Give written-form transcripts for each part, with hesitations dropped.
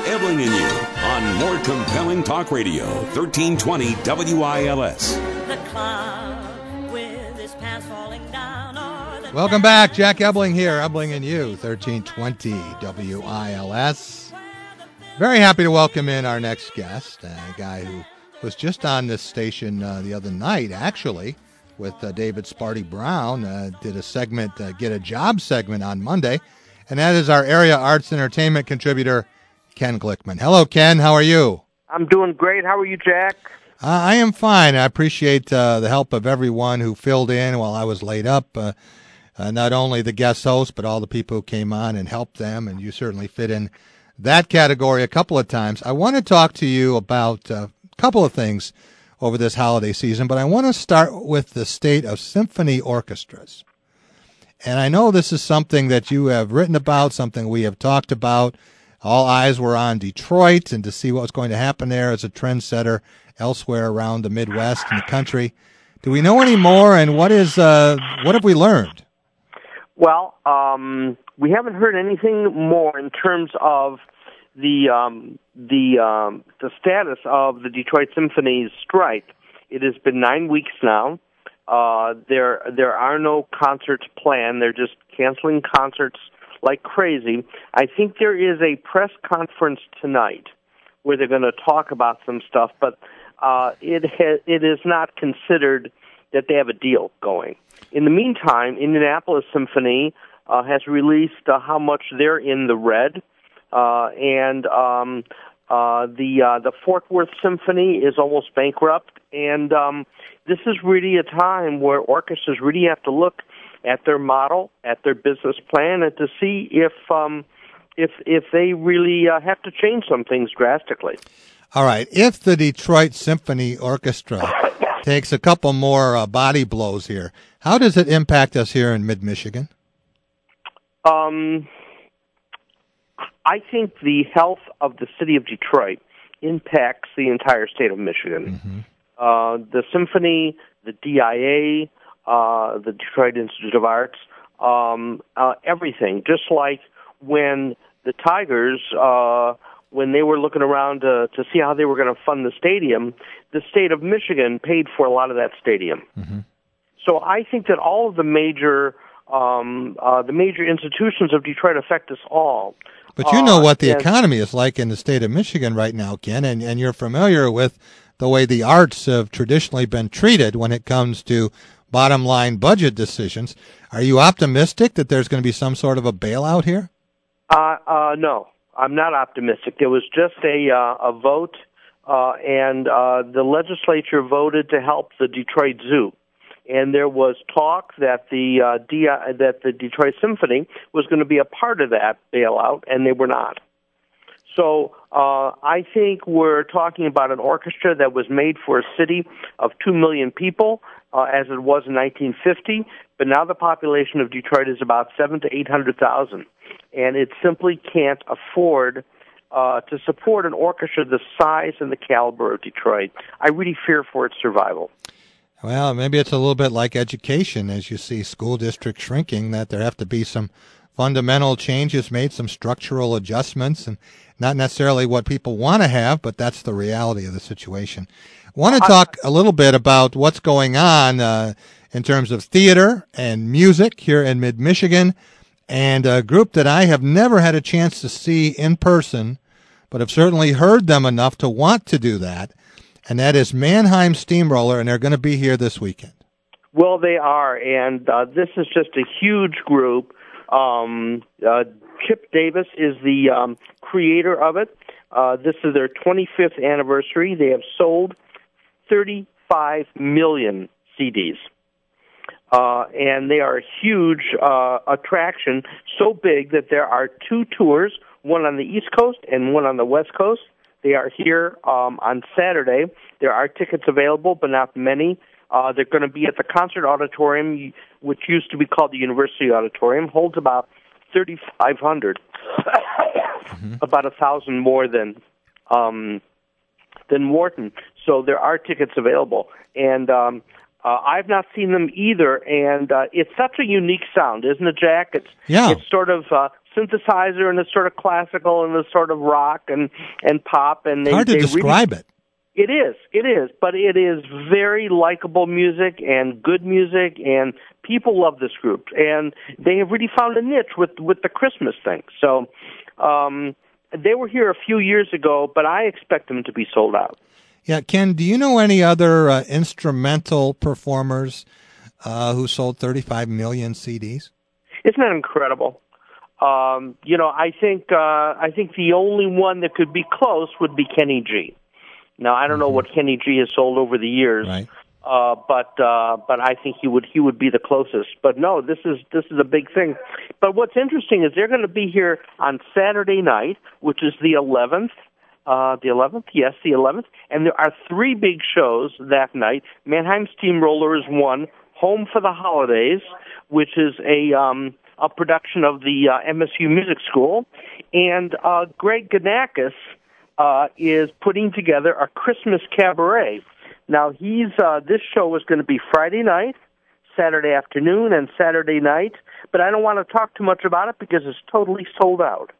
Ebling and you on more compelling talk radio, 1320 WILS. The cloud with his pants falling down. Welcome back. Jack Ebling here, Ebling and you, 1320 WILS. Very happy to welcome in our next guest, a guy who was just on this station the other night, actually, with David Sparty Brown. Did a segment, Get a Job segment on Monday, and that is our area arts entertainment contributor, Ken Glickman. Hello, Ken. How are you? I'm doing great. How are you, Jack? I am fine. I appreciate the help of everyone who filled in while I was laid up. Not only the guest hosts, but all the people who came on and helped them, and you certainly fit in that category a couple of times. I want to talk to you about a couple of things over this holiday season, but I want to start with the state of symphony orchestras. And I know this is something that you have written about, something we have talked about. All eyes were on Detroit and to see what was going to happen there as a trendsetter elsewhere around the Midwest and the country. Do we know any more, and what have we learned? Well, we haven't heard anything more in terms of the status of the Detroit Symphony's strike. It has been 9 weeks now. There are no concerts planned. They're just canceling concerts like crazy. I think there is a press conference tonight where they're going to talk about some stuff, but it is not considered that they have a deal going. In the meantime, Indianapolis Symphony has released how much they're in the red, and the Fort Worth Symphony is almost bankrupt, and this is really a time where orchestras really have to look at their model, at their business plan, and to see if they really have to change some things drastically. All right. If the Detroit Symphony Orchestra takes a couple more body blows here, how does it impact us here in mid-Michigan? I think the health of the city of Detroit impacts the entire state of Michigan. Mm-hmm. The symphony, the DIA, the Detroit Institute of Arts, everything. Just like when the Tigers, when they were looking around to see how they were going to fund the stadium, the state of Michigan paid for a lot of that stadium. Mm-hmm. So I think that all of the major institutions of Detroit affect us all. But you know what the economy is like in the state of Michigan right now, Ken, and you're familiar with the way the arts have traditionally been treated when it comes to bottom-line budget decisions. Are you optimistic that there's going to be some sort of a bailout here? No, I'm not optimistic. There was just a vote, and the legislature voted to help the Detroit Zoo. And there was talk that the Detroit Symphony was going to be a part of that bailout, and they were not. So I think we're talking about an orchestra that was made for a city of 2 million people, as it was in 1950. But now the population of Detroit is about 700,000 to 800,000, and it simply can't afford to support an orchestra the size and the caliber of Detroit. I really fear for its survival. Well, maybe it's a little bit like education, as you see school districts shrinking, that there have to be some fundamental changes made, some structural adjustments, and not necessarily what people want to have, but that's the reality of the situation. I want to talk a little bit about what's going on in terms of theater and music here in mid-Michigan, and a group that I have never had a chance to see in person, but have certainly heard them enough to want to do that. And that is Mannheim Steamroller, and they're going to be here this weekend. Well, they are, and this is just a huge group. Chip Davis is the creator of it. This is their 25th anniversary. They have sold 35 million CDs. And they are a huge attraction, so big that there are 2 tours, one on the East Coast and one on the West Coast. They are here on Saturday. There are tickets available, but not many. They're going to be at the Concert Auditorium, which used to be called the University Auditorium. Holds about 3,500, mm-hmm. about 1,000 more than Wharton. So there are tickets available, and I've not seen them either. And it's such a unique sound, isn't it, Jack? It's sort of synthesizer, and it's sort of classical, and it's sort of rock and pop. And Hard to describe it. It is, but it is very likable music and good music, and people love this group, and they have really found a niche with the Christmas thing. So they were here a few years ago, but I expect them to be sold out. Yeah, Ken, do you know any other instrumental performers who sold 35 million CDs? Isn't that incredible? I think the only one that could be close would be Kenny G. Now, I don't know what Kenny G has sold over the years, right. But I think he would be the closest. But no, this is a big thing. But what's interesting is they're going to be here on Saturday night, which is the 11th. The 11th, yes, the 11th. And there are 3 big shows that night. Mannheim Steamroller is one. Home for the Holidays, which is a production of the MSU Music School, and Greg Ganakis is putting together a Christmas cabaret. Now, this show is going to be Friday night, Saturday afternoon, and Saturday night, but I don't want to talk too much about it because it's totally sold out.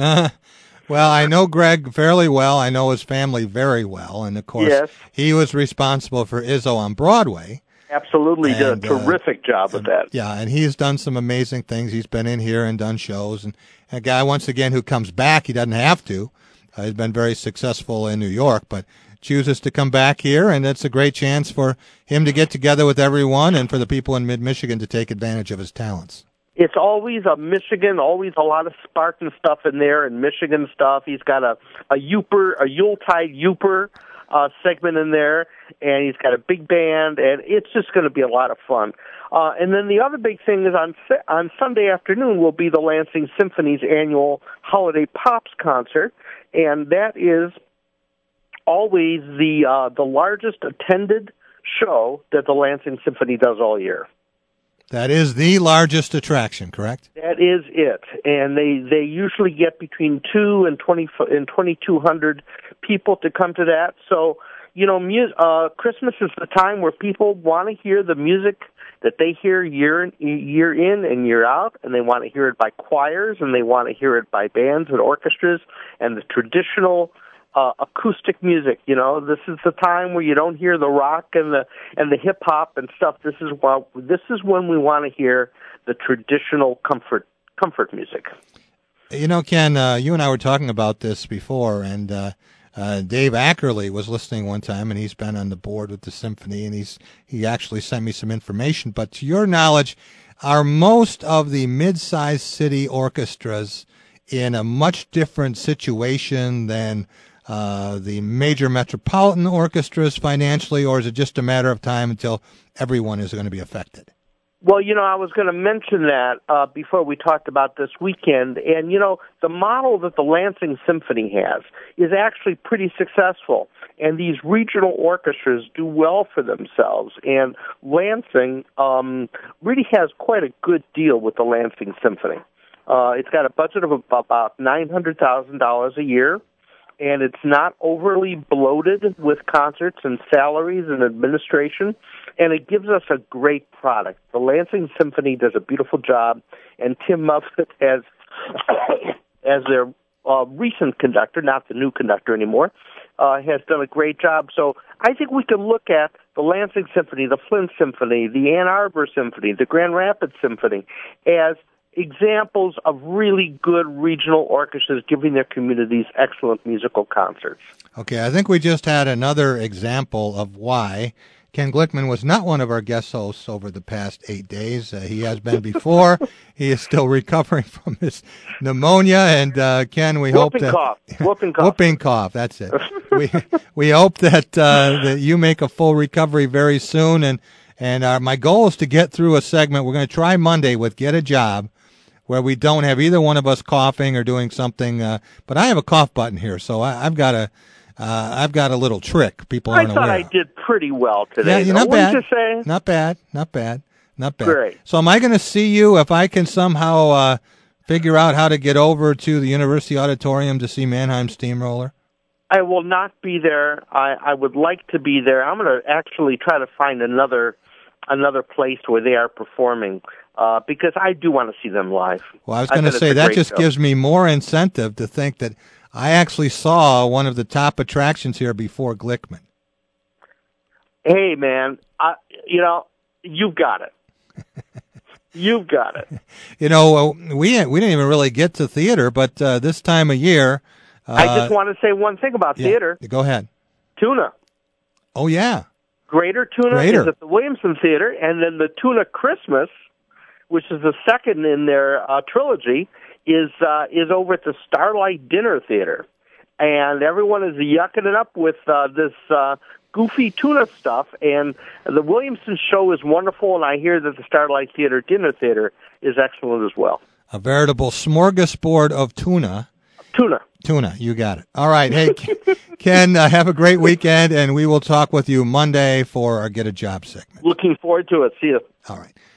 Well, I know Greg fairly well. I know his family very well, and of course, yes. He was responsible for Izzo on Broadway. Absolutely, did a terrific job with that. Yeah, and he's done some amazing things. He's been in here and done shows, and a guy, once again, who comes back, he doesn't have to. He's been very successful in New York, but chooses to come back here, and it's a great chance for him to get together with everyone and for the people in mid-Michigan to take advantage of his talents. It's always a Michigan, always a lot of Spartan stuff in there and Michigan stuff. He's got a Yuletide Yooper segment in there, and he's got a big band, and it's just going to be a lot of fun. And then the other big thing is on Sunday afternoon will be the Lansing Symphony's annual Holiday Pops concert, and that is always the largest attended show that the Lansing Symphony does all year. That is the largest attraction, correct? That is it, and they usually get between 2 and 2,200 people to come to that. So, Christmas is the time where people want to hear the music that they hear year in and year out, and they want to hear it by choirs, and they want to hear it by bands and orchestras, and the traditional acoustic music. This is the time where you don't hear the rock and the hip hop and stuff. This is when we want to hear the traditional comfort music. Ken, you and I were talking about this before, and Dave Ackerley was listening one time, and he's been on the board with the symphony, and he actually sent me some information. But to your knowledge, are most of the mid-sized city orchestras in a much different situation than the major metropolitan orchestras financially, or is it just a matter of time until everyone is going to be affected? Well, I was going to mention that before we talked about this weekend, and, the model that the Lansing Symphony has is actually pretty successful, and these regional orchestras do well for themselves, and Lansing really has quite a good deal with the Lansing Symphony. It's got a budget of about $900,000 a year, and it's not overly bloated with concerts and salaries and administration, and it gives us a great product. The Lansing Symphony does a beautiful job, and Tim Muffet as their recent conductor, not the new conductor anymore, has done a great job. So I think we can look at the Lansing Symphony, the Flint Symphony, the Ann Arbor Symphony, the Grand Rapids Symphony as examples of really good regional orchestras giving their communities excellent musical concerts. Okay, I think we just had another example of why Ken Glickman was not one of our guest hosts over the past 8 days. He has been before. He is still recovering from his pneumonia, and Ken, we hope that whooping cough. That's it. we hope that you make a full recovery very soon, and my goal is to get through a segment. We're going to try Monday with Get a Job, where we don't have either one of us coughing or doing something. But I have a cough button here, so I've got a little trick people aren't aware of. I thought I did pretty well today. Yeah, not bad. What did you say? Not bad. Great. So am I going to see you if I can somehow figure out how to get over to the University Auditorium to see Mannheim Steamroller? I will not be there. I would like to be there. I'm going to actually try to find another place where they are performing. because I do want to see them live. Well, I was going to say, that just gives me more incentive to think that I actually saw one of the top attractions here before Glickman. Hey, man, you've got it. You've got it. We didn't even really get to theater, but this time of year... I just want to say one thing about theater. Go ahead. Tuna. Oh, yeah. Greater Tuna is at the Williamson Theater, and then the Tuna Christmas, which is the second in their trilogy, is over at the Starlight Dinner Theater. And everyone is yucking it up with this goofy tuna stuff, and the Williamson show is wonderful, and I hear that the Starlight Dinner Theater is excellent as well. A veritable smorgasbord of tuna. Tuna, you got it. All right. Hey, Ken, have a great weekend, and we will talk with you Monday for our Get a Job segment. Looking forward to it. See you. All right.